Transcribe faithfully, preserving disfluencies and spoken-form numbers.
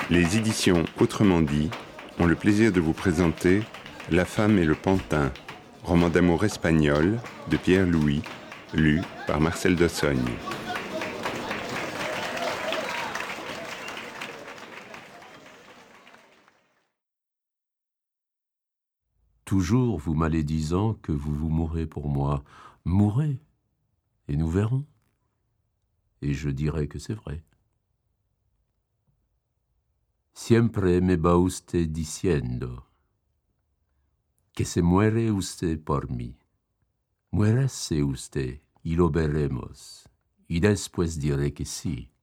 Les éditions Autrement dit ont le plaisir de vous présenter La femme et le pantin, roman d'amour espagnol de Pierre Louis, lu par Marcel Dossogne. Toujours vous malédisant que vous vous mourrez pour moi, mourrez, et nous verrons. Et je dirai que c'est vrai. Siempre me va usted diciendo que se muere usted por mí. Muérase usted y lo veremos, y después diré que sí.